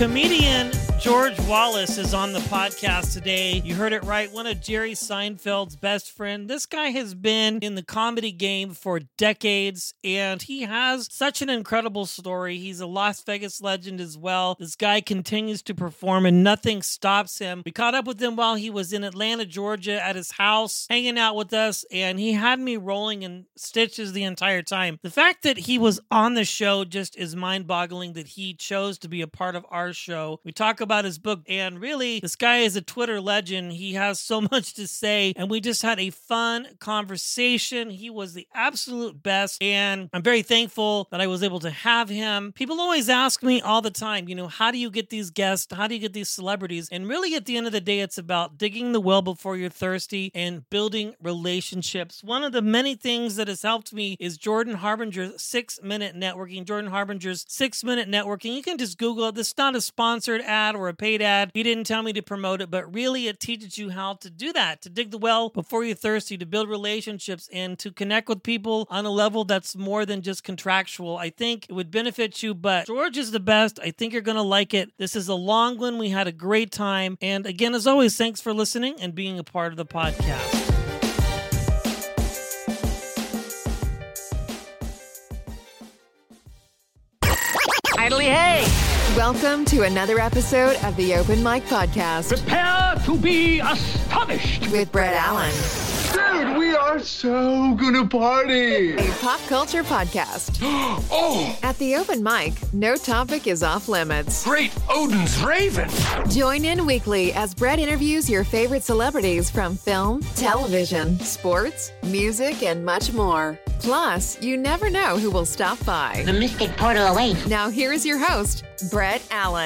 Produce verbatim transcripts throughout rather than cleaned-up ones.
Comedian George Wallace is on the podcast today. You heard it right. One of Jerry Seinfeld's best friend. This guy has been in the comedy game for decades, and he has such an incredible story. He's a Las Vegas legend as well. This guy continues to perform, and nothing stops him. We caught up with him while he was in Atlanta, Georgia, at his house, hanging out with us, and he had me rolling in stitches the entire time. The fact that he was on the show just is mind-boggling that he chose to be a part of our show. We talk about his book, and really, this guy is a Twitter legend. He has so much to say, and we just had a fun conversation. He was the absolute best, and I'm very thankful that I was able to have him. People always ask me all the time, you know, how do you get these guests? How do you get these celebrities? And really, at the end of the day, it's about digging the well before you're thirsty and building relationships. One of the many things that has helped me is Jordan Harbinger's six-minute networking. Jordan Harbinger's six-minute networking. You can just Google it. This is not a sponsored ad or a paid ad. He didn't tell me to promote it, but really it teaches you how to do that, to dig the well before you're thirsty, to build relationships, and to connect with people on a level that's more than just contractual. I think it would benefit you, but George is the best. I think you're going to like it. This is a long one. We had a great time. And again, as always, thanks for listening and being a part of the podcast. Idly hey! Welcome to another episode of the Open Mic Podcast. Prepare to be astonished With Brett Allen. Dude, we are so gonna party! A pop culture podcast. Oh! At the Open Mic, no topic is off limits. Great Odin's Raven! Join in weekly as Brett interviews your favorite celebrities from film, television, sports, music, and much more. Plus, you never know who will stop by. The mystic portal awaits. Now here is your host, Brett Allen.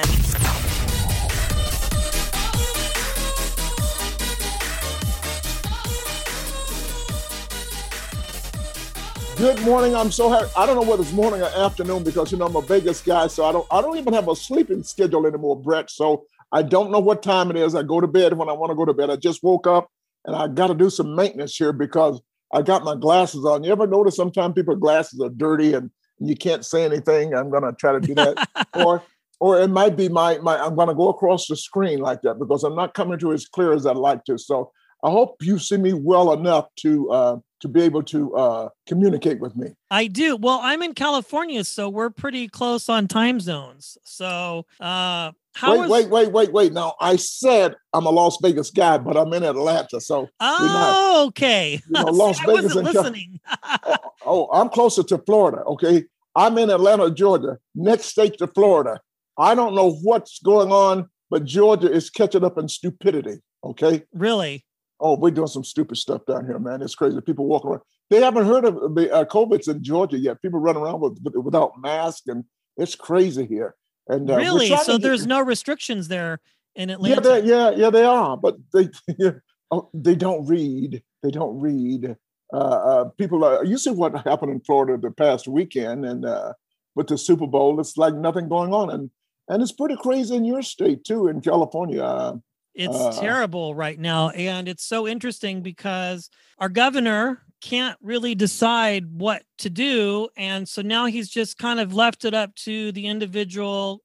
Good morning. I'm so happy. I don't know whether it's morning or afternoon because, you know, I'm a Vegas guy, so I don't I don't even have a sleeping schedule anymore, Brett. So I don't know what time it is. I go to bed when I want to go to bed. I just woke up and I got to do some maintenance here because I got my glasses on. You ever notice sometimes people's glasses are dirty and you can't say anything? I'm going to try to do that. or or it might be my, my I'm going to go across the screen like that because I'm not coming to as clear as I'd like to. So I hope you see me well enough to uh, to be able to uh, communicate with me. I do. Well, I'm in California, so we're pretty close on time zones. So uh, how wait, is... wait, wait, wait, wait. Now, I said I'm a Las Vegas guy, but I'm in Atlanta. So oh, not, okay. You know, Las See, Vegas I wasn't and listening. oh, oh, I'm closer to Florida. Okay. I'm in Atlanta, Georgia, next state to Florida. I don't know what's going on, but Georgia is catching up in stupidity. Okay. Really? Oh, we're doing some stupid stuff down here, man. It's crazy. People walking around. They haven't heard of the uh, COVID's in Georgia yet. People running around with, with, without masks, and it's crazy here. And uh, really, so get, there's no restrictions there in Yeah, Atlanta. yeah, yeah, they are, but they yeah, oh, they don't read. They don't read. Uh, uh, people are. You see what happened in Florida the past weekend, and uh, with the Super Bowl, it's like nothing going on, and and it's pretty crazy in your state too, in California. Uh, It's uh, terrible right now. And it's so interesting because our governor can't really decide what to do. And so now he's just kind of left it up to the individual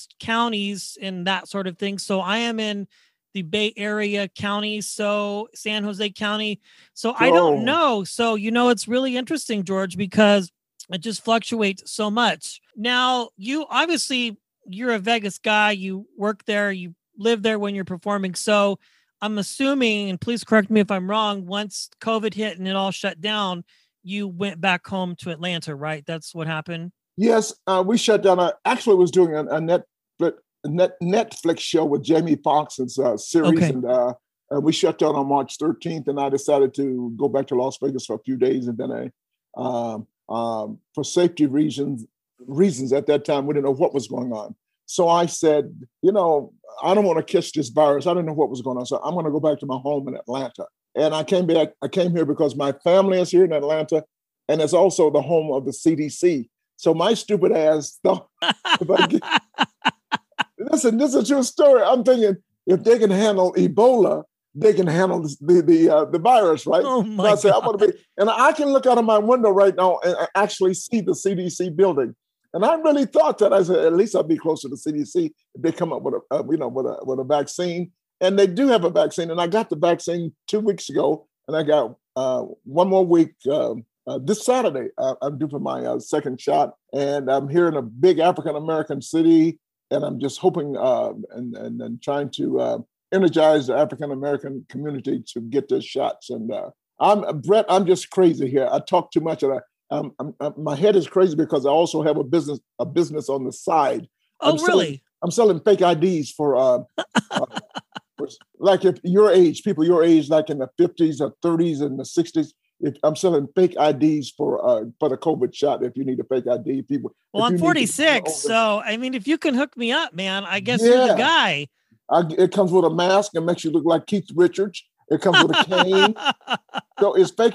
counties and that sort of thing. So I am in the Bay Area county, so San Jose County. So I don't know. So, you know, it's really interesting, George, because it just fluctuates so much. Now, you obviously, you're a Vegas guy. You work there. You live there when you're performing. So I'm assuming, and please correct me if I'm wrong, once COVID hit and it all shut down, you went back home to Atlanta, right? That's what happened? Yes, uh, we shut down. I actually was doing a, a Netflix, net, Netflix show with Jamie Foxx's uh, series, okay. and uh, uh, we shut down on March thirteenth, and I decided to go back to Las Vegas for a few days, and then I, um, um, for safety reasons, reasons at that time, we didn't know what was going on. So I said, you know, I don't want to catch this virus. I didn't know what was going on. So I'm going to go back to my home in Atlanta. And I came back, I came here because my family is here in Atlanta, and it's also the home of the C D C. So my stupid ass thought, if I get, listen, this is a true story. I'm thinking if they can handle Ebola, they can handle the the uh, the virus, right? Oh my so I said, God. I'm going to be, and I can look out of my window right now and actually see the C D C building. And I really thought that I said, at least I'll be close to the C D C if they come up with a, uh, you know, with a with a vaccine. And they do have a vaccine. And I got the vaccine two weeks ago, and I got uh, one more week uh, uh, this Saturday. Uh, I'm due for my uh, second shot, and I'm here in a big African American city, and I'm just hoping uh, and, and and trying to uh, energize the African American community to get their shots. And uh, I'm Brett. I'm just crazy here. I talk too much, and I. Um, I'm, I'm, my head is crazy because I also have a business a business on the side. Oh, I'm really? Selling, I'm selling fake I Ds for, uh, uh, for, like if your age, people your age, like in the fifties or thirties and the sixties. If I'm selling fake I Ds for uh, for the COVID shot, if you need a fake I D, people. Well, I'm forty-six, so I mean, if you can hook me up, man, I guess yeah. you're the guy. I, it comes with a mask and makes you look like Keith Richards. It comes with a cane, so it's fake.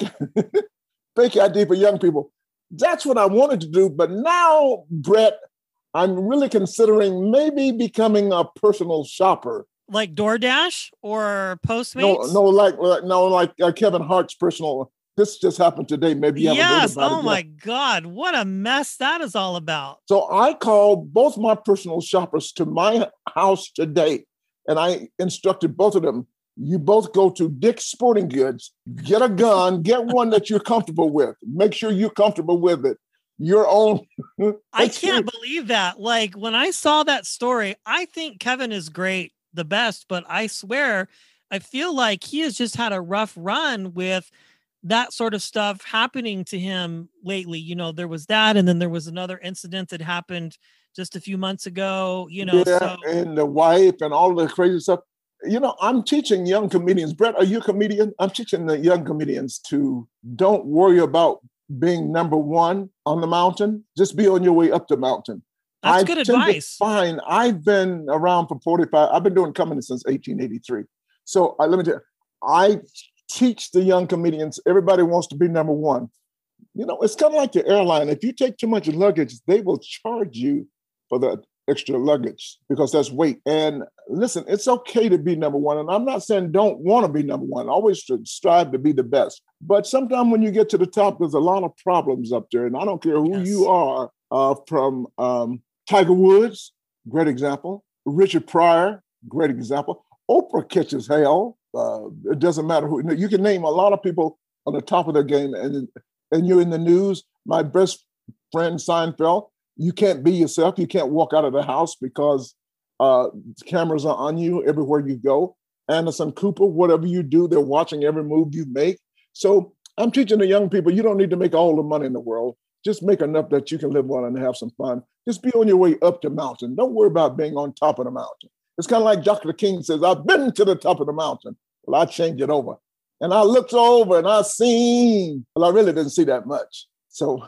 Fake I D for young people. That's what I wanted to do. But now, Brett, I'm really considering maybe becoming a personal shopper. Like DoorDash or Postmates? No, no, like, like no, like uh, Kevin Hart's personal. This just happened today. Maybe you haven't yes. heard about Oh it my yet. God. What a mess that is all about. So I called both my personal shoppers to my house today, and I instructed both of them. You both go to Dick's Sporting Goods, get a gun, get one that you're comfortable with. Make sure you're comfortable with it. Your own. I can't believe that. Like when I saw that story, I think Kevin is great, the best, but I swear, I feel like he has just had a rough run with that sort of stuff happening to him lately. You know, there was that, and then there was another incident that happened just a few months ago, you know. Yeah, so. And the wife and all the crazy stuff. You know, I'm teaching young comedians. Brett, are you a comedian? I'm teaching the young comedians to don't worry about being number one on the mountain. Just be on your way up the mountain. That's I good advice. Fine. I've been around for forty-five. I've been doing comedy since eighteen eighty-three. So uh, let me tell you, I teach the young comedians, everybody wants to be number one. You know, it's kind of like the airline. If you take too much luggage, they will charge you for the extra luggage because that's weight. And listen, it's okay to be number one. And I'm not saying don't want to be number one. Always should strive to be the best. But sometimes when you get to the top, there's a lot of problems up there. And I don't care who yes. you are, uh, from um, Tiger Woods, great example. Richard Pryor, great example. Oprah catches hell. Uh, it doesn't matter who. You can name a lot of people on the top of their game, and, and you're in the news. My best friend Seinfeld, you can't be yourself. You can't walk out of the house because uh, cameras are on you everywhere you go. Anderson Cooper, whatever you do, they're watching every move you make. So I'm teaching the young people, you don't need to make all the money in the world. Just make enough that you can live on and have some fun. Just be on your way up the mountain. Don't worry about being on top of the mountain. It's kind of like Doctor King says, I've been to the top of the mountain. Well, I changed it over. And I looked over and I seen, well, I really didn't see that much. So...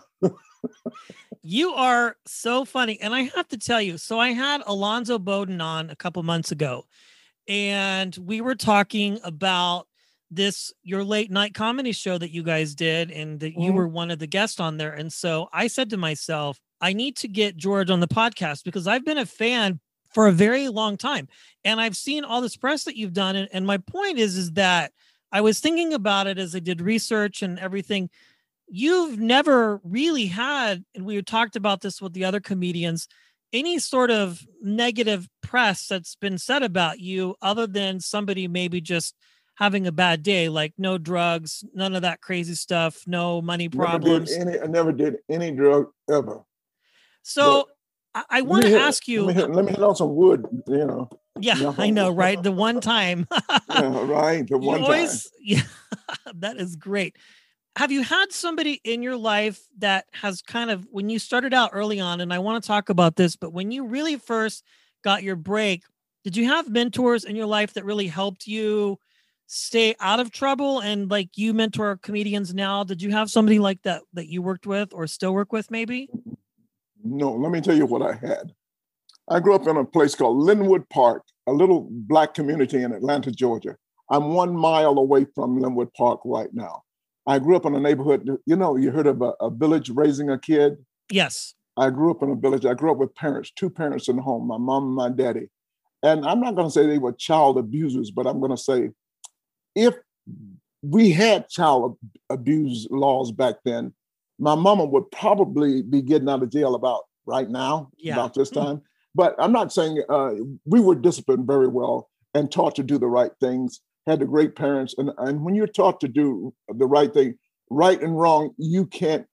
You are so funny. And I have to tell you, so I had Alonzo Bowden on a couple months ago, and we were talking about this, your late night comedy show that you guys did, and that mm-hmm. you were one of the guests on there. And so I said to myself, I need to get George on the podcast because I've been a fan for a very long time. And I've seen all this press that you've done. And, and my point is, is that I was thinking about it as I did research and everything. You've never really had, and we talked about this with the other comedians, any sort of negative press that's been said about you other than somebody maybe just having a bad day, like no drugs, none of that crazy stuff, no money problems. Never did any, I never did any drug ever. So but I, I want to ask you. Let me, hit, let me hit on some wood, you know. Yeah, no. I know, right? The one time. Yeah, right. The one always, time. Yeah, that is great. Have you had somebody in your life that has kind of, when you started out early on, and I want to talk about this, but when you really first got your break, did you have mentors in your life that really helped you stay out of trouble? And like you mentor comedians now, did you have somebody like that that you worked with or still work with maybe? No, let me tell you what I had. I grew up in a place called Linwood Park, a little Black community in Atlanta, Georgia. I'm one mile away from Linwood Park right now. I grew up in a neighborhood, you know, you heard of a, a village raising a kid? Yes. I grew up in a village. I grew up with parents, two parents in the home, my mom and my daddy. And I'm not going to say they were child abusers, but I'm going to say if we had child abuse laws back then, my mama would probably be getting out of jail about right now, Yeah. about this time. But I'm not saying uh, we were disciplined very well and taught to do the right things, had the great parents. And, and when you're taught to do the right thing, right and wrong, you can't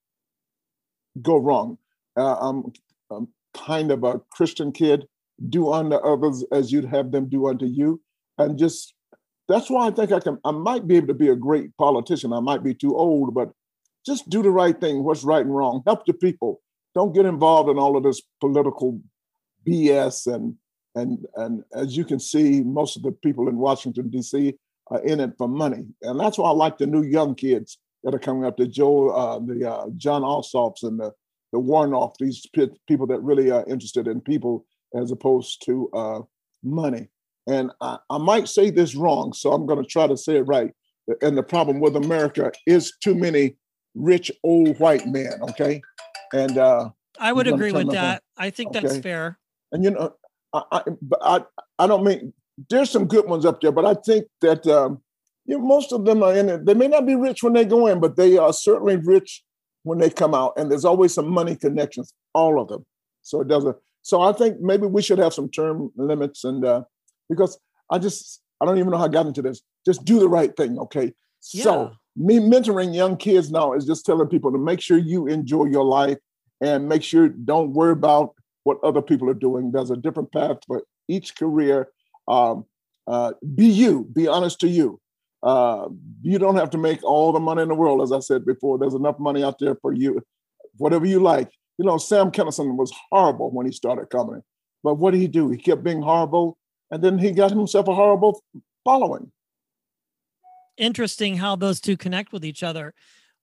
go wrong. Uh, I'm, I'm kind of a Christian kid, do unto others as you'd have them do unto you. And just, that's why I think I can, I might be able to be a great politician. I might be too old, but just do the right thing, what's right and wrong. Help the people. Don't get involved in all of this political B S. And, and, and as you can see, most of the people in Washington, D C are in it for money. And that's why I like the new young kids that are coming up, the Joe, uh, the uh, John Ossoffs and the, the Warnoff, these p- people that really are interested in people as opposed to uh, money. And I, I might say this wrong, so I'm going to try to say it right. And the problem with America is too many rich old white men, okay? And uh, I would agree with that. I think okay. that's fair. And, you know, I, I, but I, I don't mean, there's some good ones up there, but I think that um, you know, most of them are in it. They may not be rich when they go in, but they are certainly rich when they come out. And there's always some money connections, all of them. So it doesn't. So I think maybe we should have some term limits. And uh, because I just, I don't even know how I got into this. Just do the right thing, okay? Yeah. So me mentoring young kids now is just telling people to make sure you enjoy your life and make sure don't worry about what other people are doing. There's a different path for each career. Um, uh, be you, be honest to you. Uh, you don't have to make all the money in the world. As I said before, there's enough money out there for you, whatever you like. You know, Sam Kinison was horrible when he started comedy, but what did he do? He kept being horrible, and then he got himself a horrible following. Interesting how those two connect with each other.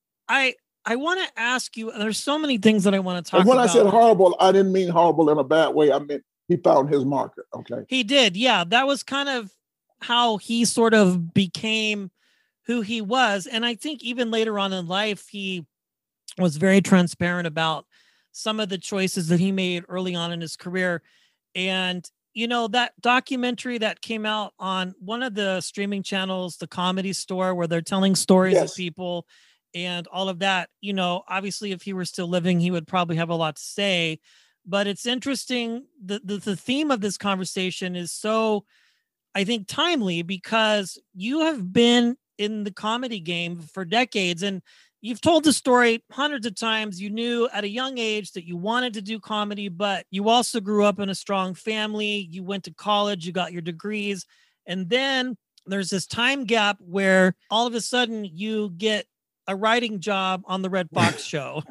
I I want to ask you, there's so many things that I want to talk and when about. I said horrible, I didn't mean horrible in a bad way. I meant he found his market, okay? He did, yeah. That was kind of how he sort of became who he was. And I think even later on in life, he was very transparent about some of the choices that he made early on in his career. And, you know, that documentary that came out on one of the streaming channels, the Comedy Store, where they're telling stories Yes. of people and all of that, you know, obviously if he were still living, he would probably have a lot to say. But it's interesting. The, the, the theme of this conversation is so, I think, timely, because you have been in the comedy game for decades and you've told the story hundreds of times. You knew at a young age that you wanted to do comedy, but you also grew up in a strong family. You went to college, you got your degrees. And then there's this time gap where all of a sudden you get a writing job on the Red Fox show.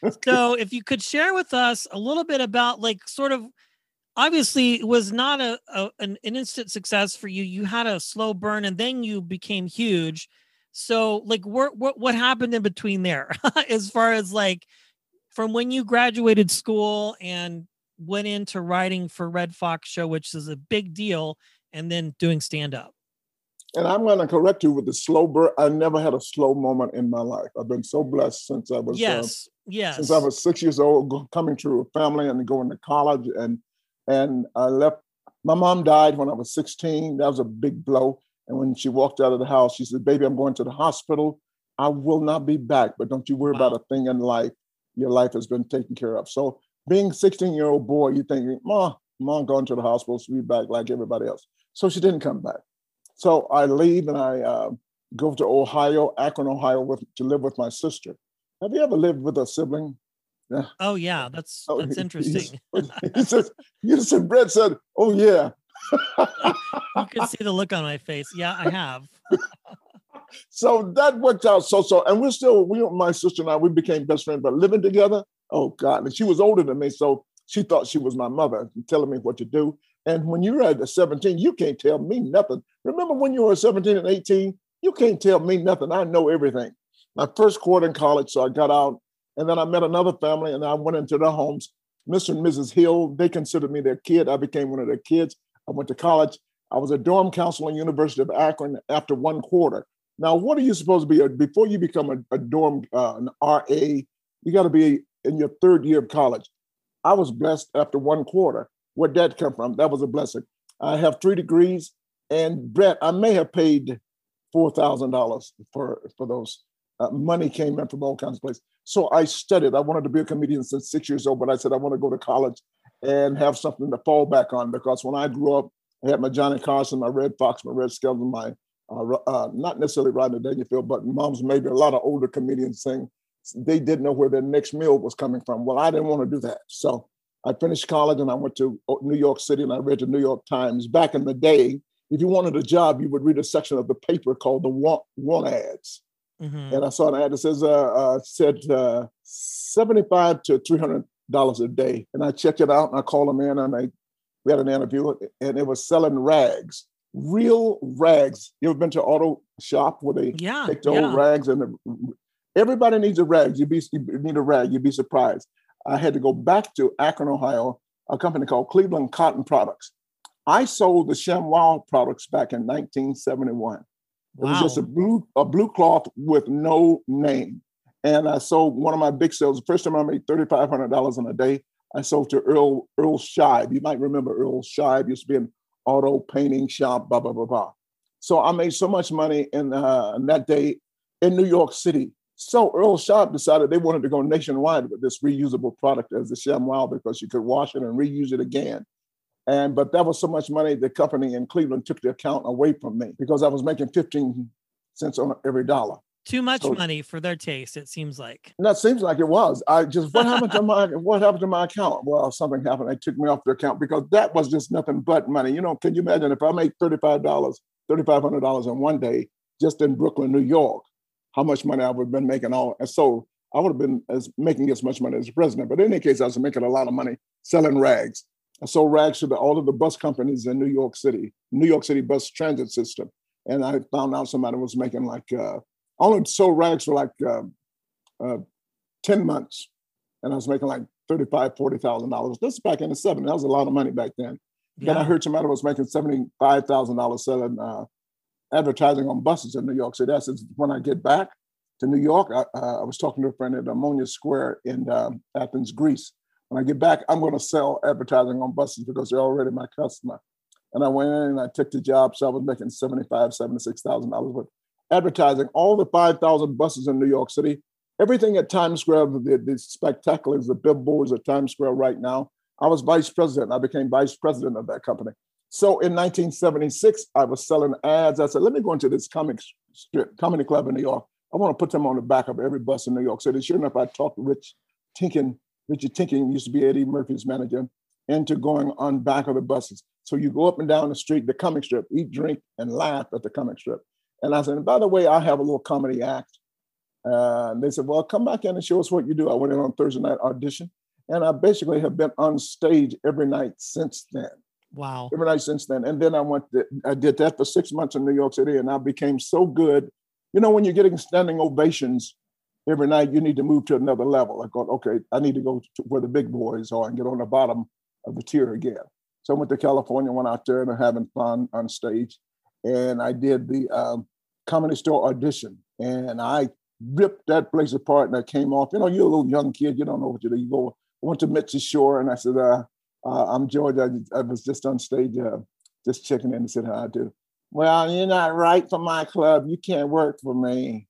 So if you could share with us a little bit about, like, sort of, obviously it was not a, a an, an instant success for you. You had a slow burn and then you became huge. So like what what, what happened in between there as far as like from when you graduated school and went into writing for Red Fox show, which is a big deal, and then doing stand-up? And I'm going to correct you with the slow burn. I never had a slow moment in my life. I've been so blessed since I was yes, uh, yes. since I was six years old, go, coming to a family and going to college. And and I left. My mom died when I was sixteen. That was a big blow. And when she walked out of the house, she said, "Baby, I'm going to the hospital. I will not be back, but don't you worry Wow. about a thing in life. Your life has been taken care of." So being a sixteen-year-old boy, you think, "Mom, Mom going to the hospital, she'll be back like everybody else." So she didn't come back. So I leave and I uh, go to Ohio, Akron, Ohio, with, to live with my sister. Have you ever lived with a sibling? Yeah. Oh yeah, that's Oh, that's he- interesting. He says, you said, Brett said, "Oh yeah." You can see the look on my face. Yeah, I have. So that worked out so so, and we're still we my sister and I we became best friends, but living together, oh God! And she was older than me, so she thought she was my mother, telling me what to do. And when you're at seventeen, you can't tell me nothing. Remember when you were seventeen and eighteen, you can't tell me nothing. I know everything. My first quarter in college, so I got out, and then I met another family, and I went into their homes. Mister and Missus Hill, they considered me their kid. I became one of their kids. I went to college. I was a dorm counselor at University of Akron after one quarter. Now, what are you supposed to be? Before you become a, a dorm, uh, an R A, you got to be in your third year of college. I was blessed after one quarter. Where'd that come from? That was a blessing. I have three degrees. And Brett, I may have paid four thousand dollars for, for those. uh, money came in from all kinds of places. So I studied. I wanted to be a comedian since six years old, but I said I want to go to college and have something to fall back on, because when I grew up, I had my Johnny Carson, my Red Fox, my Red Skelton, my, uh, uh, not necessarily Rodney Dangerfield, but Mom's Maybe. A lot of older comedians saying they didn't know where their next meal was coming from. Well, I didn't want to do that. So I finished college and I went to New York City and I read the New York Times. Back in the day, if you wanted a job, you would read a section of the paper called the want, want ads. Mm-hmm. And I saw an ad that says, uh, uh, said uh, seventy-five to three hundred dollars a day. And I checked it out and I called them in and I, we had an interview, and it was selling rags, real rags. You ever been to an auto shop where they yeah, take the yeah. old rags? And the, everybody needs a rag. You'd be, you need a rag. You'd be surprised. I had to go back to Akron, Ohio, a company called Cleveland Cotton Products. I sold the ShamWow products back in nineteen seventy-one. Wow. It was just a blue a blue cloth with no name. And I sold one of my big sales. The first time I made three thousand five hundred dollars in a day, I sold to Earl Earl Scheib. You might remember Earl Scheib. Used to be an auto painting shop, blah, blah, blah, blah. So I made so much money in, uh, in that day in New York City. So Earl Scheib decided they wanted to go nationwide with this reusable product as the ShamWow, because you could wash it and reuse it again. And but that was so much money, the company in Cleveland took the account away from me because I was making fifteen cents on every dollar. Too much so, money for their taste, it seems like. That seems like it was. I just what happened to my what happened to my account? Well, something happened. They took me off the account because that was just nothing but money. You know, can you imagine if I make thirty-five dollars, thirty-five hundred dollars in one day just in Brooklyn, New York, how much money I would have been making all and so I would have been as making as much money as the president. But in any case, I was making a lot of money selling rags. I sold rags to the, all of the bus companies in New York City, New York City bus transit system. And I found out somebody was making like, uh, I only sold rags for like uh, uh, ten months. And I was making like thirty-five thousand dollars, forty thousand dollars. This is back in the seventies. That was a lot of money back then. Yeah. Then I heard somebody was making seventy-five thousand dollars selling uh, advertising on buses in New York City. That's when I get back to New York. I, uh, I was talking to a friend at Ammonia Square in uh, Athens, Greece. When I get back, I'm going to sell advertising on buses because they're already my customer. And I went in and I took the job. So I was making seventy-five thousand dollars, seventy-six thousand dollars with advertising all the five thousand buses in New York City. Everything at Times Square, the, the spectaculars, the billboards at Times Square right now. I was vice president. I became vice president of that company. So in nineteen seventy-six, I was selling ads. I said, let me go into this comic strip, comedy club in New York. I want to put them on the back of every bus in New York City. Sure enough, I talked to Rich Tinkin. Richard Tinkin used to be Eddie Murphy's manager, into going on back of the buses. So you go up and down the street, the comic strip, eat, drink, and laugh at the comic strip. And I said, and by the way, I have a little comedy act. Uh, and they said, well, come back in and show us what you do. I went in on Thursday night audition, and I basically have been on stage every night since then. Wow. Every night since then. And then I went, to, I did that for six months in New York City, and I became so good. You know, when you're getting standing ovations every night, you need to move to another level. I thought, okay, I need to go to where the big boys are and get on the bottom of the tier again. So I went to California, went out there and having fun on stage. And I did the um, Comedy Store audition. And I ripped that place apart and I came off. You know, you're a little young kid, you don't know what you do. You go, I went to Mitzi Shore and I said, uh, uh, I'm George. I, I was just on stage, uh, just checking in and said, how I do. Well, you're not right for my club. You can't work for me.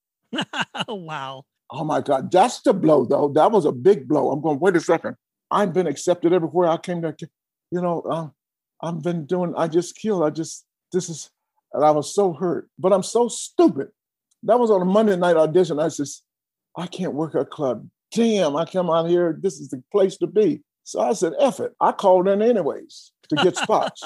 Wow. Oh my God, that's the blow though. That was a big blow. I'm going, wait a second. I've been accepted everywhere I came to, you know, um, I've been doing, I just killed. I just, this is, and I was so hurt, but I'm so stupid. That was on a Monday night audition. I said, I can't work at a club. Damn, I come out here. This is the place to be. So I said, F it. I called in anyways to get spots.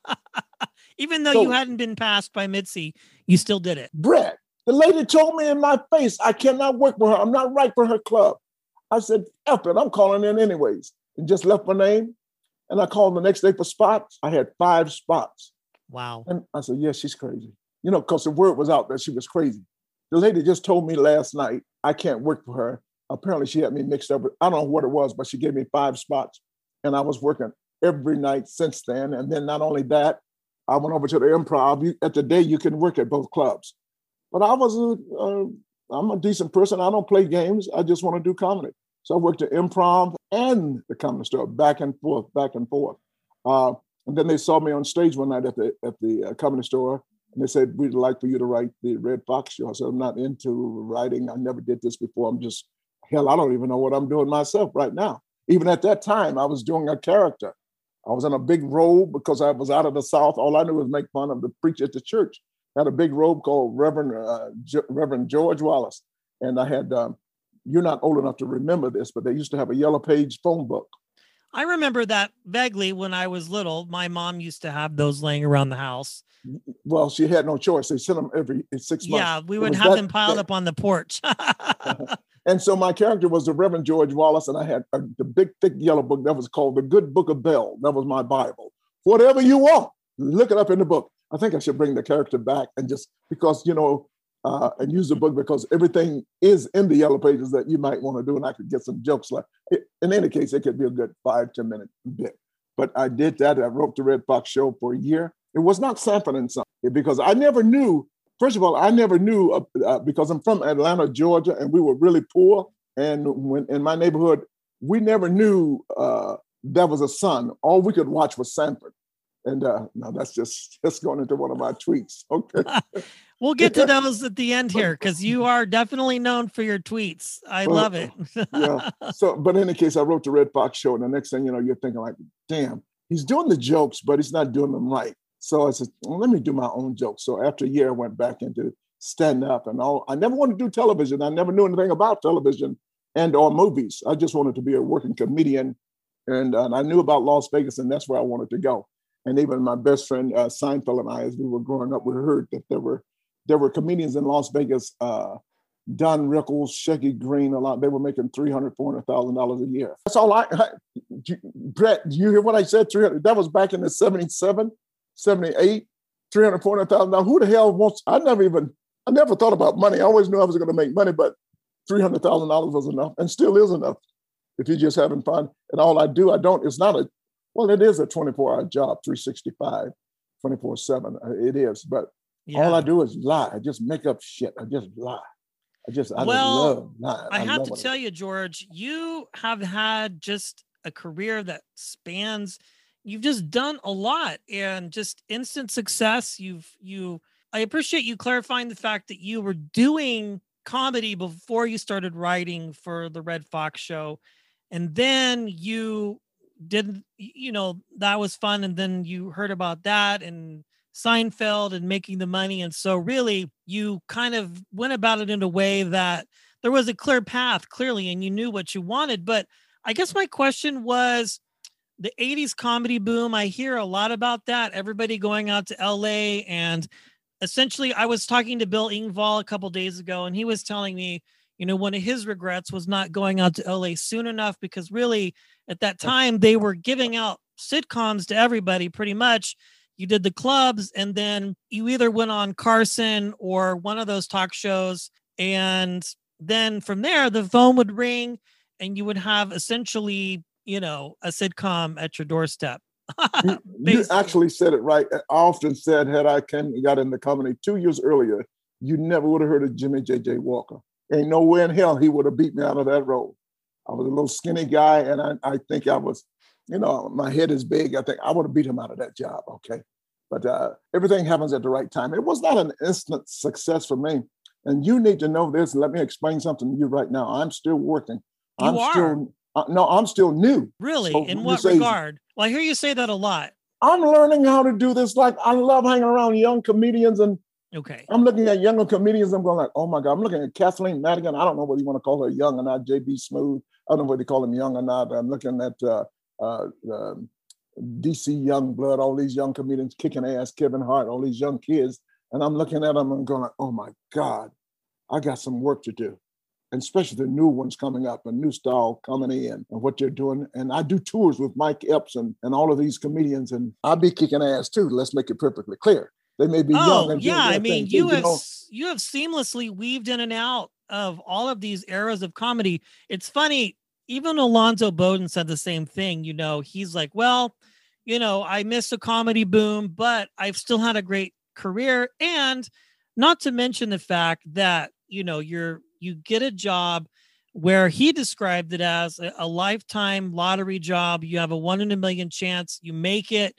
Even though so, you hadn't been passed by Mitzi, you still did it. Brett, the lady told me in my face, I cannot work for her. I'm not right for her club. I said, F it, I'm calling in anyways. And just left my name. And I called the next day for spots. I had five spots. Wow. And I said, yeah, she's crazy. You know, because the word was out that she was crazy. The lady just told me last night, I can't work for her. Apparently she had me mixed up with, I don't know what it was, but she gave me five spots. And I was working every night since then. And then not only that, I went over to the Improv. You, at the day, you can work at both clubs. But I was a, uh, I'm a decent person. I don't play games. I just want to do comedy. So I worked at Improv and the Comedy Store, back and forth, back and forth. Uh, and then they saw me on stage one night at the at the uh, Comedy Store, And they said, we'd like for you to write the Red Fox Show. I said, I'm not into writing. I never did this before. I'm just, hell, I don't even know what I'm doing myself right now. Even at that time, I was doing a character. I was in a big robe because I was out of the South. All I knew was make fun of the preacher at the church. I had a big robe called Reverend uh, J- Reverend George Wallace. And I had, um, you're not old enough to remember this, but they used to have a yellow page phone book. I remember that vaguely when I was little. My mom used to have those laying around the house. Well, she had no choice. They sent them every six months. Yeah, we would have them piled up on the porch. And so my character was the Reverend George Wallace, and I had a, the big, thick yellow book that was called The Good Book of Bell. That was my Bible. Whatever you want, look it up in the book. I think I should bring the character back and just because, you know, uh, and use the book because everything is in the yellow pages that you might want to do, and I could get some jokes. Like in any case, it could be a good five, ten minute bit. But I did that. I wrote the Red Fox Show for a year. It was not Sanford and Son because I never knew. First of all, I never knew uh, uh, because I'm from Atlanta, Georgia, and we were really poor. And when in my neighborhood, we never knew uh, there was a son. All we could watch was Sanford. And uh, now that's just, just going into one of my tweets. Okay. We'll get to those at the end here because you are definitely known for your tweets. I well, love it. Yeah. So, but in any case, I wrote the Red Fox Show. And the next thing you know, you're thinking like, damn, he's doing the jokes, but he's not doing them right. So I said, well, let me do my own jokes. So after a year, I went back into stand up and all. I never wanted to do television. I never knew anything about television and or movies. I just wanted to be a working comedian. And, uh, and I knew about Las Vegas, and that's where I wanted to go. And even my best friend, uh, Seinfeld, and I, as we were growing up, we heard that there were there were comedians in Las Vegas, uh, Don Rickles, Shecky Green, a lot. They were making three hundred thousand dollars, four hundred thousand dollars a year. That's all I, I Brett, do you hear what I said? three hundred That was back in the seventy-seven, seventy-eight, three hundred thousand dollars, four hundred thousand dollars. Who the hell wants, I never even, I never thought about money. I always knew I was going to make money, but three hundred thousand dollars was enough and still is enough if you're just having fun. And all I do, I don't, it's not a, well, it is a twenty-four hour job, three sixty-five, twenty-four seven. It is. But yeah. All I do is lie. I just make up shit. I just lie. I just, I well, just love lying. I, I have to tell you, George, you have had just a career that spans, you've just done a lot and just instant success. You've, you, I appreciate you clarifying the fact that you were doing comedy before you started writing for the Red Fox Show. And then you did, you know, that was fun. And then you heard about that and Seinfeld and making the money. And so really you kind of went about it in a way that there was a clear path clearly, and you knew what you wanted. But I guess my question was the eighties comedy boom. I hear a lot about that. Everybody going out to L A, and essentially I was talking to Bill Engvall a couple of days ago, and he was telling me, you know, one of his regrets was not going out to L A soon enough, because really at that time they were giving out sitcoms to everybody pretty much. You did the clubs, and then you either went on Carson or one of those talk shows. And then from there, the phone would ring and you would have essentially, you know, a sitcom at your doorstep. you, you actually said it right. I often said, had I came, got into comedy two years earlier, you never would have heard of Jimmy J J Walker. Ain't nowhere in hell he would have beat me out of that role. I was a little skinny guy, and I, I think I was, you know, my head is big. I think I would have beat him out of that job, okay? But uh, everything happens at the right time. It was not an instant success for me. And you need to know this. Let me explain something to you right now. I'm still working. You I'm are? Still, uh, no, I'm still new. Really? So in what say, regard? Well, I hear you say that a lot. I'm learning how to do this. Like, I love hanging around young comedians, and okay, I'm looking at younger comedians. I'm going like, oh my God, I'm looking at Kathleen Madigan. I don't know whether you want to call her young or not. J B Smooth. I don't know whether you call him young or not. I'm looking at uh, uh, uh, D C Youngblood, all these young comedians kicking ass, Kevin Hart, all these young kids. And I'm looking at them and going like, oh my God, I got some work to do. And especially the new ones coming up, a new style coming in and what they're doing. And I do tours with Mike Epps and, and all of these comedians, and I'll be kicking ass too. Let's make it perfectly clear. They may be oh, young. And yeah, I mean, thing, you too, have you know? you have seamlessly weaved in and out of all of these eras of comedy. It's funny, even Alonzo Bowden said the same thing. You know, he's like, well, you know, I missed a comedy boom, but I've still had a great career. And not to mention the fact that, you know, you're you get a job where he described it as a, a lifetime lottery job. You have a one in a million chance. You make it.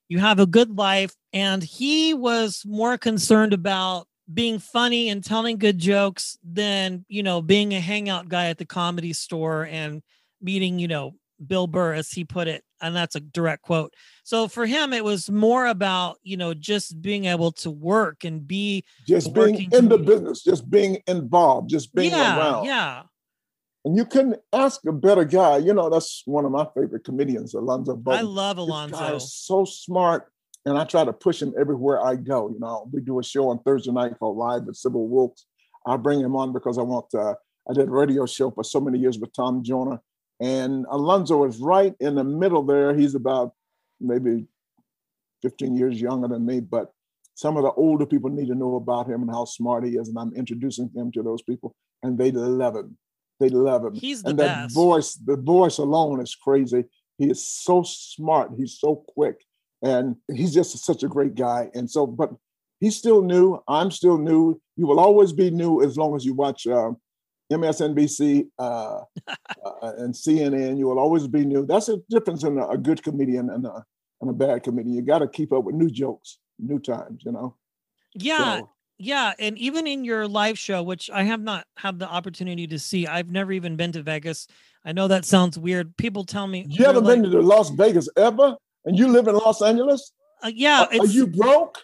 you have a good life. And he was more concerned about being funny and telling good jokes than, you know, being a hangout guy at the Comedy Store and meeting, you know, Bill Burr, as he put it. And that's a direct quote. So for him, it was more about, you know, just being able to work and be just being in the business, just being involved, just being yeah, around. Yeah. And you couldn't ask a better guy. You know, that's one of my favorite comedians, Alonzo Bodden. I love Alonzo. This guy is so smart. And I try to push him everywhere I go. You know, we do a show on Thursday night called Live with Sybil Wilkes. I bring him on because I want, uh, I did a radio show for so many years with Tom Jonah. And Alonzo is right in the middle there. He's about maybe fifteen years younger than me, but some of the older people need to know about him and how smart he is. And I'm introducing him to those people, and they love him. They love him. He's the and best. That voice, the voice alone is crazy. He is so smart. He's so quick. And he's just such a great guy. And so, but he's still new. I'm still new. You will always be new as long as you watch uh, M S N B C uh, uh, and C N N. You will always be new. That's the difference in a, a good comedian and a, and a bad comedian. You got to keep up with new jokes, new times, you know? Yeah. So, yeah. And even in your live show, which I have not had the opportunity to see, I've never even been to Vegas. I know that sounds weird. People tell me. You haven't like, been to Las Vegas ever? And you live in Los Angeles? Uh, yeah. Are, are you broke?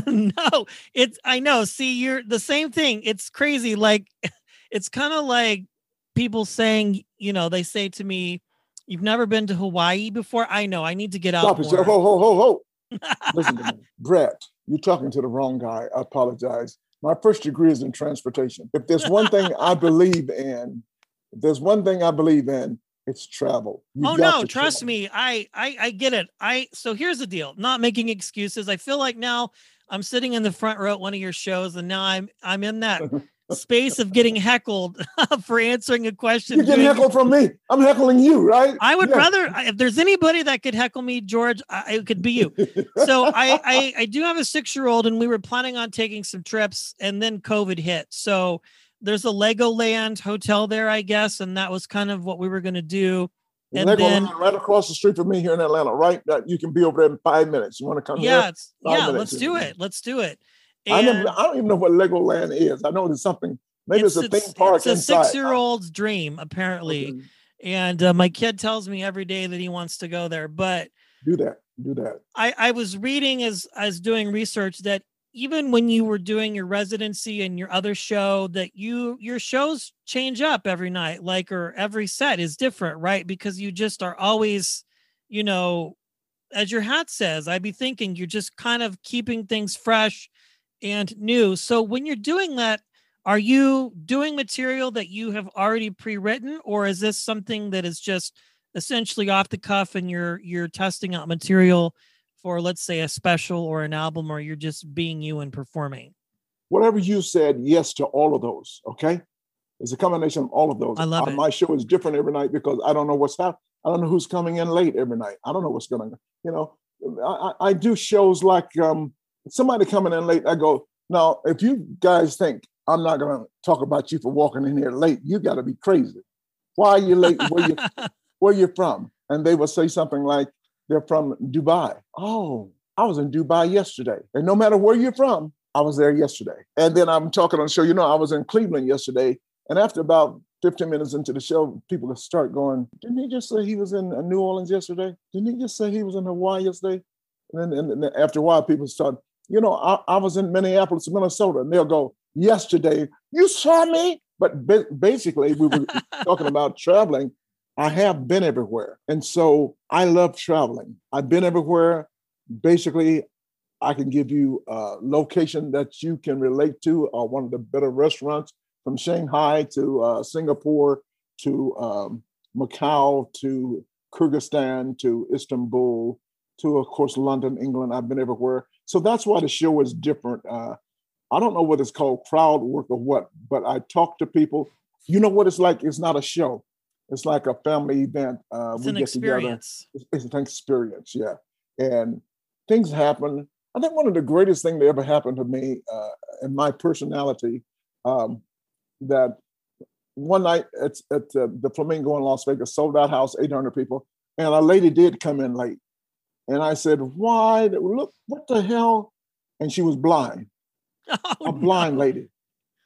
No, it's, I know. See, you're the same thing. It's crazy. Like, it's kind of like people saying, you know, they say to me, you've never been to Hawaii before? I know. I need to get out Stop more. it. Ho, ho, ho, ho. Listen to me. Brett, you're talking to the wrong guy. I apologize. My first degree is in transportation. If there's one thing I believe in, if there's one thing I believe in, it's travel. You oh got no, to trust travel. me. I, I I get it. I so here's the deal. Not making excuses. I feel like now I'm sitting in the front row at one of your shows, and now I'm I'm in that space of getting heckled for answering a question. You get heckled from me. I'm heckling you, right? I would Yeah. rather, if there's anybody that could heckle me, George, I, it could be you. So I, I I do have a six-year-old, and we were planning on taking some trips, and then COVID hit. So there's a Legoland hotel there, I guess, and that was kind of what we were going to do. And Legoland then, right across the street from me here in Atlanta, right? That you can be over there in five minutes. You want to come yeah, here? it's, Five yeah, minutes. let's do it. Let's do it. I, And never, I don't even know what Legoland is. I know there's something. Maybe it's, a theme park It's a inside. six-year-old's dream, apparently. Okay. And uh, my kid tells me every day that he wants to go there. But Do that. Do that. I, I was reading as as doing research that even when you were doing your residency and your other show, that you your shows change up every night, like, or every set is different, right? Because you just are always, you know, as your hat says, I'd be thinking you're just kind of keeping things fresh and new. So when you're doing that, are you doing material that you have already pre-written, or is this something that is just essentially off the cuff and you're you're testing out material for, let's say, a special or an album, or you're just being you and performing? Whatever you said, yes to all of those, okay? It's a combination of all of those. I love Uh, it. My show is different every night because I don't know what's happening. I don't know who's coming in late every night. I don't know what's going on. You know, I, I I do shows like um, somebody coming in late. I go, now, if you guys think I'm not going to talk about you for walking in here late, you got to be crazy. Why are you late? Where you where you from? And they will say something like, they're from Dubai. Oh, I was in Dubai yesterday. And no matter where you're from, I was there yesterday. And then I'm talking on the show, you know, I was in Cleveland yesterday. And after about fifteen minutes into the show, people will start going, didn't he just say he was in New Orleans yesterday? Didn't he just say he was in Hawaii yesterday? And then, and then after a while, people start, you know, I, I was in Minneapolis, Minnesota. And they'll go, yesterday, you saw me? But ba- basically, we were talking about traveling. I have been everywhere. And so I love traveling. I've been everywhere. Basically, I can give you a location that you can relate to, uh, one of the better restaurants, from Shanghai to uh, Singapore to um, Macau to Kyrgyzstan to Istanbul to, of course, London, England. I've been everywhere. So that's why the show is different. Uh, I don't know what it's called, crowd work or what, but I talk to people. You know what it's like? It's not a show. It's like a family event. Uh, It's we an get experience. together. It's, it's an experience, yeah. And things happen. I think one of the greatest things that ever happened to me uh, in my personality, um, that one night at, at uh, the Flamingo in Las Vegas, sold out house, eight hundred people, and a lady did come in late. And I said, why? Look, what the hell? And she was blind, Oh, a blind no. lady.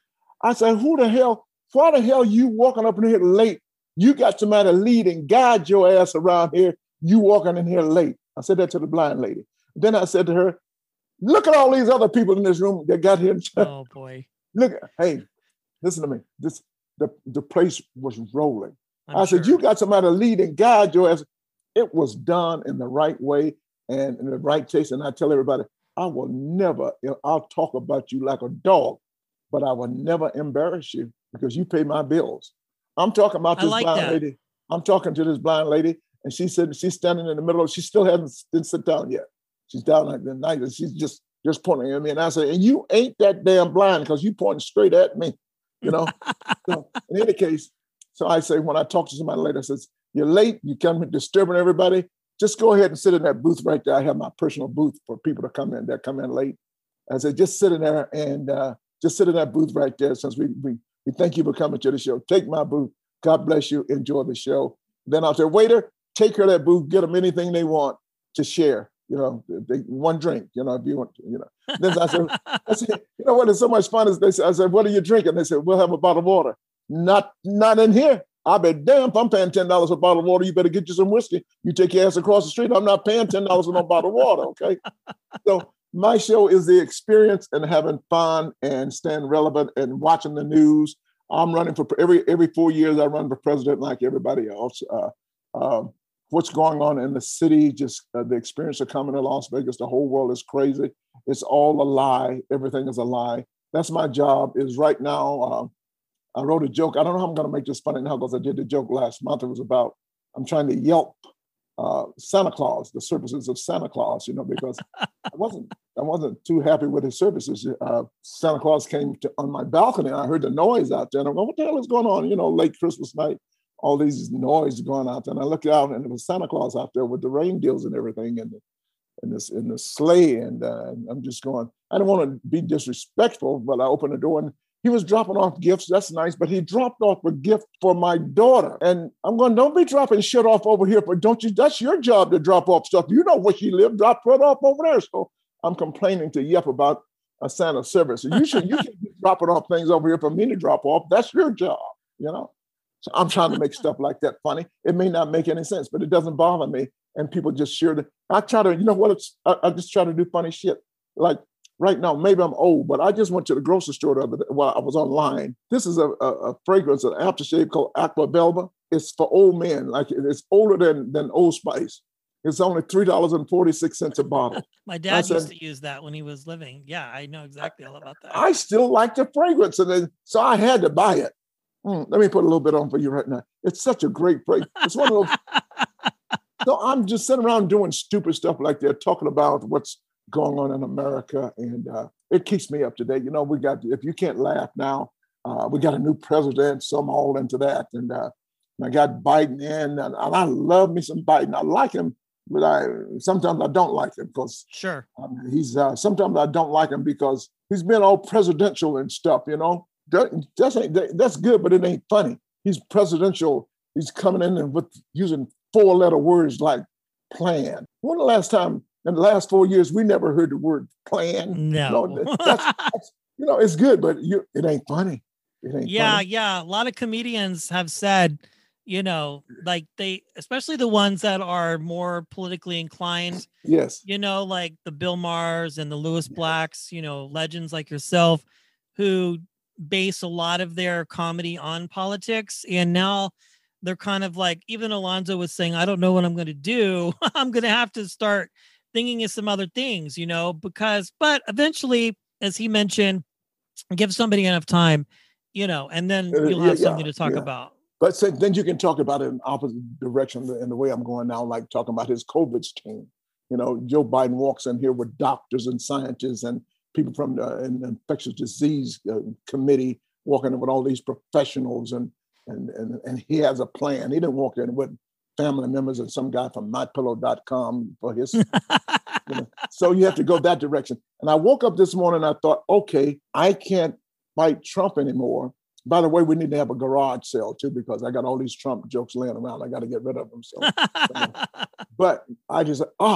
I said, who the hell, why the hell you walking up in here late? You got somebody to lead and guide your ass around here. You walking in here late. I said that to the blind lady. Then I said to her, look at all these other people in this room that got here. Oh boy. Look, hey, listen to me. This the, the place was rolling. I'm I said, sure. you got somebody to lead and guide your ass. It was done in the right way and in the right taste. And I tell everybody, I will never, you know, I'll talk about you like a dog, but I will never embarrass you because you pay my bills. I'm talking about I this like blind that. lady. I'm talking to this blind lady, and she said she's standing in the middle of, she still hasn't didn't sit down yet. She's down like the night, and she's just just pointing at me. And I said, and you ain't that damn blind because you pointing straight at me, you know? So in any case, so I say, when I talk to somebody later, I says, you're late, you come disturbing everybody, just go ahead and sit in that booth right there. I have my personal booth for people to come in that come in late. I said, just sit in there and uh, just sit in that booth right there since we, we, we thank you for coming to the show. Take my booth. God bless you. Enjoy the show. Then I'll say, waiter, take her that booth, get them anything they want to share. You know, they, one drink, you know, if you want to, you know. Then I said, I said, you know what, it's so much fun is they said, I said, what are you drinking? They said, we'll have a bottle of water. Not, not in here. I'll be damned if I'm paying ten dollars for a bottle of water. You better get you some whiskey. You take your ass across the street. I'm not paying ten dollars for no bottle of water, okay? So my show is the experience and having fun and staying relevant and watching the news. I'm running for, every every four years, I run for president like everybody else. Uh, uh, what's going on in the city, just uh, the experience of coming to Las Vegas, the whole world is crazy. It's all a lie. Everything is a lie. That's my job is right now. Uh, I wrote a joke. I don't know how I'm going to make this funny now because I did the joke last month. It was about, I'm trying to Yelp uh, Santa Claus, the services of Santa Claus, you know, because I wasn't I wasn't too happy with his services. Uh, Santa Claus came to, on my balcony, and I heard the noise out there. And I'm going, what the hell is going on? You know, late Christmas night, all these noise going out there. And I looked out, and it was Santa Claus out there with the reindeers and everything, and in this in the sleigh. And uh, I'm just going, I don't want to be disrespectful, but I opened the door, and he was dropping off gifts. That's nice. But he dropped off a gift for my daughter. And I'm going, don't be dropping shit off over here. But don't you, that's your job to drop off stuff. You know where she lived, drop it off over there. So I'm complaining to Yep about a Santa service. So you should, you should be dropping off things over here for me to drop off. That's your job, you know? So I'm trying to make stuff like that funny. It may not make any sense, but it doesn't bother me. And people just share the, I try to, you know what, it's, I, I just try to do funny shit. Like, right now, maybe I'm old, but I just went to the grocery store the other day while I was online. This is a, a, a fragrance, an aftershave called Aqua Velva. It's for old men. Like it's older than, than Old Spice. It's only three dollars and forty-six cents a bottle. My dad said, used to use that when he was living. Yeah, I know exactly all about that. I still like the fragrance. And then, so I had to buy it. Mm, let me put a little bit on for you right now. It's such a great fragrance. It's one of those. So I'm just sitting around doing stupid stuff like that, talking about what's going on in America, and uh, it keeps me up to date. You know, we got, if you can't laugh now, uh, we got a new president, so I'm all into that. And uh, I got Biden in, and, and I love me some Biden. I like him, but I sometimes I don't like him because sure, um, he's, uh, sometimes I don't like him because he's been all presidential and stuff, you know. That, that's, that, that's good, but it ain't funny. He's presidential. He's coming in and with using four-letter words like plan. When the last time, in the last four years, we never heard the word plan. No. no that's, that's, you know, it's good, but you, it ain't funny. It ain't yeah, funny. yeah. A lot of comedians have said, you know, like they, especially the ones that are more politically inclined. Yes. You know, like the Bill Maher's and the Lewis Blacks, you know, legends like yourself, who base a lot of their comedy on politics. And now they're kind of like, even Alonzo was saying, I don't know what I'm going to do. I'm going to have to start thinking of some other things, you know, because, but eventually, as he mentioned, give somebody enough time, you know, and then you'll Uh, yeah, have something yeah, to talk yeah. about. But so then you can talk about it in opposite direction in the way I'm going now, like talking about his COVID team. You know, Joe Biden walks in here with doctors and scientists and people from the an infectious disease uh, committee walking in with all these professionals, and and and and he has a plan. He didn't walk in with family members and some guy from my pillow dot com for his. you know. So you have to go that direction. And I woke up this morning and I thought, okay, I can't fight Trump anymore. By the way, we need to have a garage sale too, because I got all these Trump jokes laying around. I got to get rid of them. So, so but I just, ah,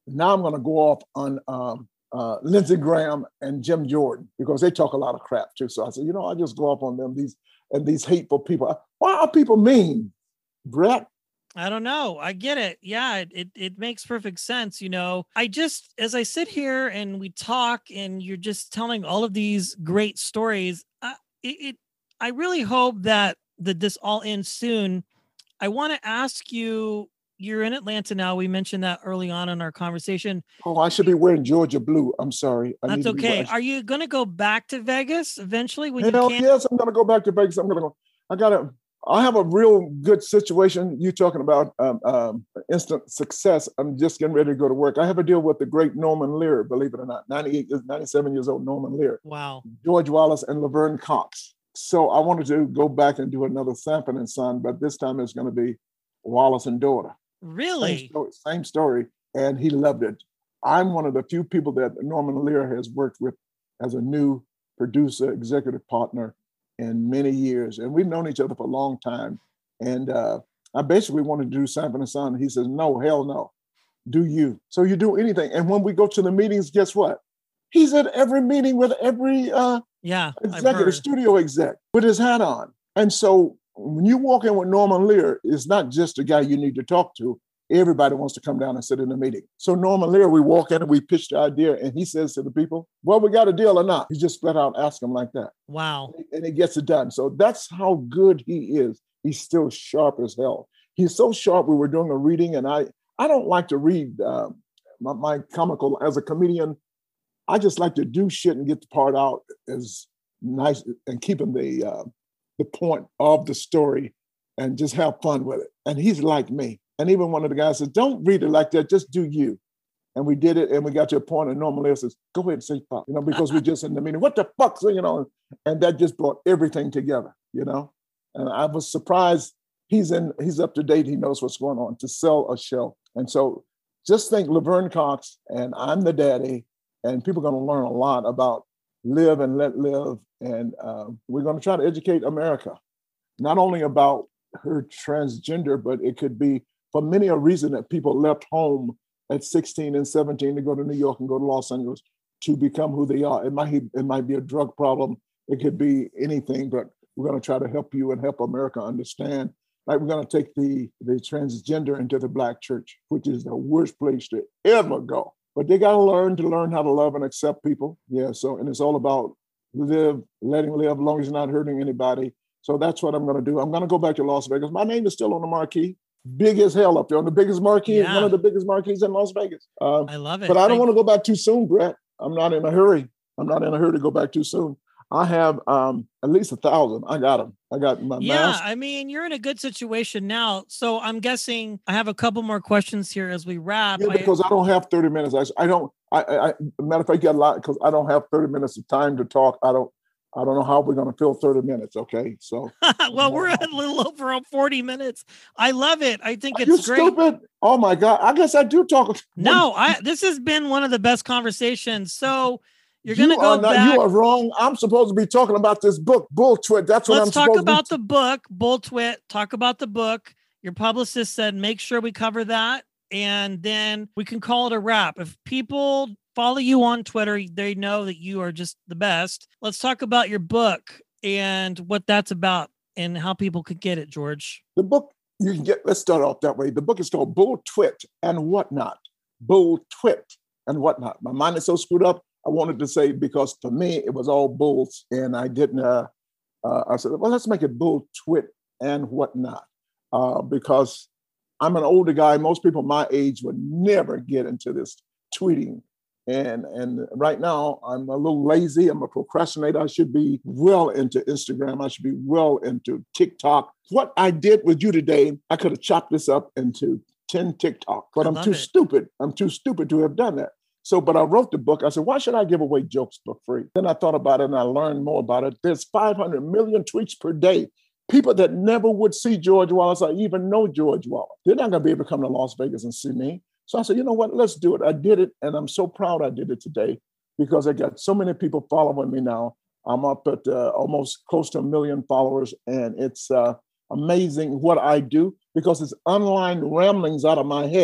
now I'm going to go off on um, uh, Lindsey Graham and Jim Jordan because they talk a lot of crap too. So I said, you know, I just go off on them, these and these hateful people. Why are people mean, Brett? I don't know. I get it. Yeah, it, it it makes perfect sense. You know, I just, as I sit here and we talk and you're just telling all of these great stories, uh, it, it I really hope that, that this all ends soon. I want to ask you, you're in Atlanta now. We mentioned that early on in our conversation. Oh, I should be wearing Georgia blue. I'm sorry. I That's okay. Are you going to go back to Vegas eventually when Hell, you can? Yes, I'm going to go back to Vegas. I'm going to go. I got to. I have a real good situation. You talking about um, um, instant success. I'm just getting ready to go to work. I have a deal with the great Norman Lear, believe it or not, ninety-eight, ninety-seven years old Norman Lear. Wow. George Wallace and Laverne Cox. So I wanted to go back and do another Sanford and Son, but this time it's going to be Wallace and daughter. Really? Same story, same story. And he loved it. I'm one of the few people that Norman Lear has worked with as a new producer, executive partner in many years. And we've known each other for a long time. And uh, I basically wanted to do Sanford and Son. He says, no, hell no. Do you. So you do anything. And when we go to the meetings, guess what? He's at every meeting with every uh, yeah, executive studio exec with his hat on. And so when you walk in with Norman Lear, it's not just a guy you need to talk to. Everybody wants to come down and sit in the meeting. So Norman Lear, we walk in and we pitch the idea and he says to the people, well, we got a deal or not? He just flat out asks them like that. Wow. And he gets it done. So that's how good he is. He's still sharp as hell. He's so sharp. We were doing a reading and I, I don't like to read uh, my, my comical as a comedian. I just like to do shit and get the part out as nice and keeping the, uh, the point of the story and just have fun with it. And he's like me. And even one of the guys said, don't read it like that, just do you. And we did it, and we got to a point, and Norman Lear says, go ahead and say fuck, you know, because we're just in the meeting. What the fuck, so, you know? And that just brought everything together, you know? And I was surprised he's in, he's up to date, he knows what's going on to sell a show. And so just think Laverne Cox, and I'm the daddy, and people are going to learn a lot about live and let live. And uh, we're going to try to educate America, not only about her transgender, but it could be for many a reason that people left home at sixteen and seventeen to go to New York and go to Los Angeles to become who they are. It might, it might be a drug problem. It could be anything, but we're going to try to help you and help America understand. Like we're going to take the, the transgender into the Black church, which is the worst place to ever go. But they got to learn to learn how to love and accept people. Yeah, so, and it's all about live, letting live, as long as you're not hurting anybody. So that's what I'm going to do. I'm going to go back to Las Vegas. My name is still on the marquee. Big as hell up there on the biggest marquee, yeah. One of the biggest marquees in Las Vegas. Uh, I love it. But I don't Thank want to go back too soon, Brett. I'm not in a hurry. I'm not in a hurry to go back too soon. I have um, at least a thousand. I got them. I got my yeah, mask. I mean, you're in a good situation now. So I'm guessing I have a couple more questions here as we wrap. Yeah, because I, I don't have thirty minutes. I, I don't, I, I, matter of fact, you got a lot because I don't have thirty minutes of time to talk. I don't, I don't know how we're going to fill thirty minutes. Okay. So, well, we're at a little over forty minutes. I love it. I think Are it's you great. Stupid? Oh my God. I guess I do talk. No, I, this has been one of the best conversations. So you're going to you go are not, back. You are wrong. I'm supposed to be talking about this book, Bull Twit. That's what Let's I'm talk supposed about to the book, Bull Twit. Talk about the book. Your publicist said, make sure we cover that. And then we can call it a wrap. If people follow you on Twitter, they know that you are just the best. Let's talk about your book and what that's about and how people could get it, George. The book, you can get, let's start off that way. The book is called Bull Twit and Whatnot. Bull Twit and Whatnot. My mind is so screwed up. I wanted to say, because for me, it was all bulls. And I didn't, uh, uh, I said, well, let's make it Bull Twit and Whatnot. Uh, because I'm an older guy. Most people my age would never get into this tweeting. And, and right now, I'm a little lazy. I'm a procrastinator. I should be well into Instagram. I should be well into TikTok. What I did with you today, I could have chopped this up into ten TikTok, but I I'm love too it. stupid. I'm too stupid to have done that. So, but I wrote the book. I said, why should I give away jokes for free? Then I thought about it and I learned more about it. There's five hundred million tweets per day. People that never would see George Wallace or even know George Wallace. They're not going to be able to come to Las Vegas and see me. So I said, you know what, let's do it. I did it, and I'm so proud I did it today because I got so many people following me now. I'm up at uh, almost close to a million followers, and it's uh, amazing what I do because it's online ramblings out of my head.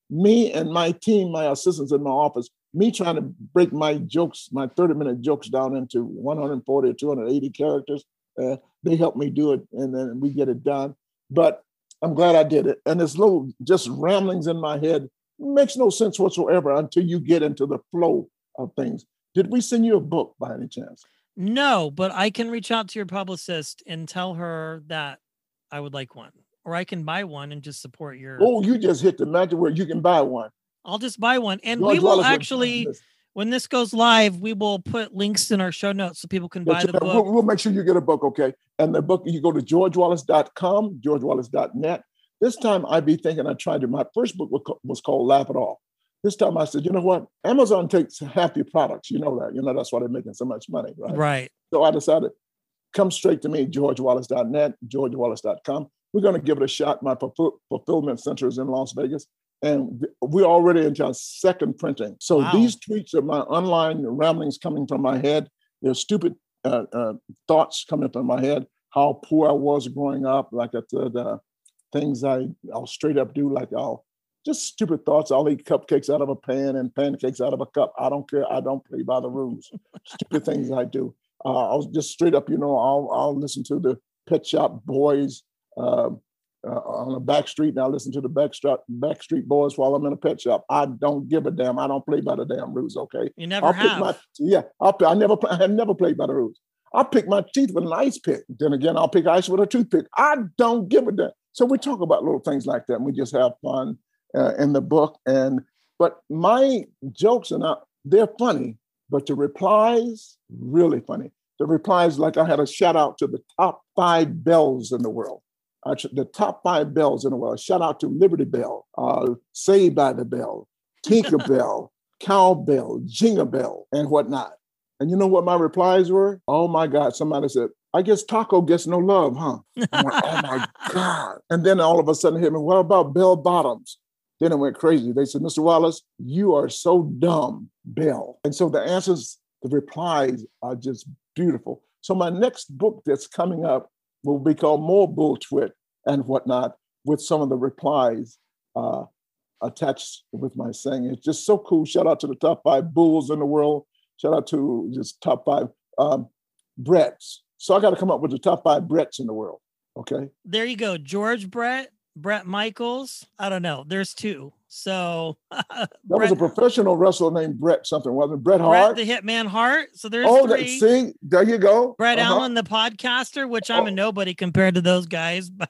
me and my team, my assistants in my office, me trying to break my jokes, my thirty-minute jokes down into one hundred forty or two hundred eighty characters. Uh, they helped me do it, and then we get it done. But I'm glad I did it. And this little just ramblings in my head makes no sense whatsoever until you get into the flow of things. Did we send you a book by any chance? No, but I can reach out to your publicist and tell her that I would like one. Or I can buy one and just support your... Oh, you just hit the magic word. You can buy one. I'll just buy one. And George we will Wallace actually, would- when this goes live, we will put links in our show notes so people can buy the book. We'll, we'll make sure you get a book, okay? And the book, you go to george wallace dot com, george wallace dot net. This time I'd be thinking I tried to, my first book was, was called Laugh It Off. This time I said, you know what? Amazon takes half your products. You know that. You know, that's why they're making so much money, right? Right. So I decided, come straight to me, george wallace dot net, george wallace dot com. We're going to give it a shot. My fulfill- fulfillment center is in Las Vegas, and we're already into our second printing. So Wow. these tweets are my online ramblings coming from my head. They're stupid uh, uh, thoughts coming from my head, how poor I was growing up, like I said, uh, things I, I'll straight up do, like I'll just stupid thoughts. I'll eat cupcakes out of a pan and pancakes out of a cup. I don't care. I don't play by the rules. Stupid things I do. Uh, I'll just straight up, you know, I'll, I'll listen to the Pet Shop Boys uh, uh, on a back street, and I listen to the Backstreet Backstreet Boys while I'm in a pet shop. I don't give a damn. I don't play by the damn rules. Okay. You never I'll have. Pick my, yeah. I'll, I never. I have never played by the rules. I'll pick my teeth with an ice pick. Then again, I'll pick ice with a toothpick. I don't give a damn. So we talk about little things like that, and we just have fun uh, in the book. And but my jokes are not. They're funny, but the replies really funny. The replies, like I had a shout out to the top five bells in the world. Uh, the top five bells in the world. Shout out to Liberty Bell, uh, Saved by the Bell, Tinker Bell, Cowbell, Jingle Bell, and whatnot. And you know what my replies were? Oh my God, somebody said, I guess Taco gets no love, huh? I went, oh my God. And then all of a sudden hit me, what about Bell Bottoms? Then it went crazy. They said, Mister Wallace, you are so dumb, Bell. And so the answers, the replies are just beautiful. So my next book that's coming up will be called More Bull Twit and whatnot, with some of the replies uh, attached with my saying. It's just so cool. Shout out to the top five bulls in the world. Shout out to just top five um, Bretts. So I got to come up with the top five Bretts in the world. Okay. There you go. George Brett, Brett Michaels. I don't know. There's two. So that Brett, was a professional wrestler named Brett something, wasn't it? Bret Hart? Brett the Hitman Hart. So there's oh, three. That, see, there you go. Brett uh-huh. Allen, the podcaster, which I'm oh. a nobody compared to those guys, but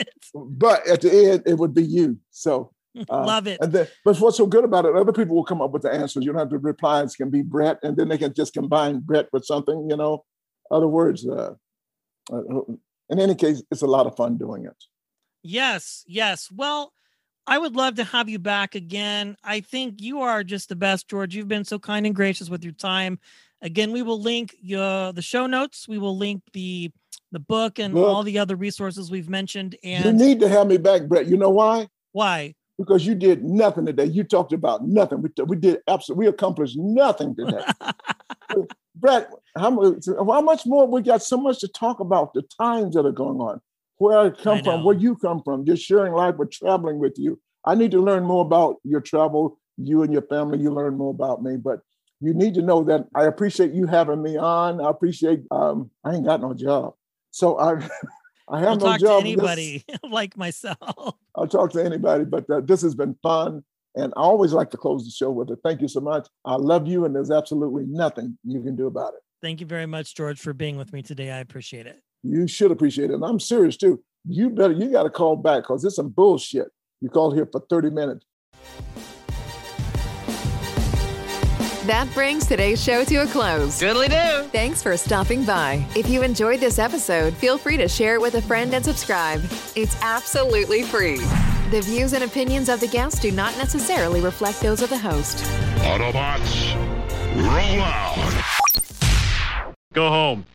but at the end, it would be you. So uh, love it. And then, but what's so good about it, other people will come up with the answers. You don't have to reply. It can be Brett, and then they can just combine Brett with something, you know, other words. Uh, uh, in any case, it's a lot of fun doing it. Yes, yes. Well, I would love to have you back again. I think you are just the best, George. You've been so kind and gracious with your time. Again, we will link uh, the show notes. We will link the the book and book. all the other resources we've mentioned. And you need to have me back, Brett. You know why? Why? Because you did nothing today. You talked about nothing. We, we did absolutely. We accomplished nothing today. Brett, how much? How much more? We got so much to talk about. The times that are going on. Where I come I from, where you come from, just sharing life with traveling with you. I need to learn more about your travel, you and your family. You learn more about me, but you need to know that I appreciate you having me on. I appreciate, um, I ain't got no job. So I, I have I'll no talk job. to anybody like myself. I'll talk to anybody, but uh, this has been fun. And I always like to close the show with it. Thank you so much. I love you, and there's absolutely nothing you can do about it. Thank you very much, George, for being with me today. I appreciate it. You should appreciate it. And I'm serious too. You better, you got to call back because it's some bullshit. You called here for thirty minutes. That brings today's show to a close. Doodly do. Thanks for stopping by. If you enjoyed this episode, feel free to share it with a friend and subscribe. It's absolutely free. The views and opinions of the guests do not necessarily reflect those of the host. Autobots, roll out. Go home.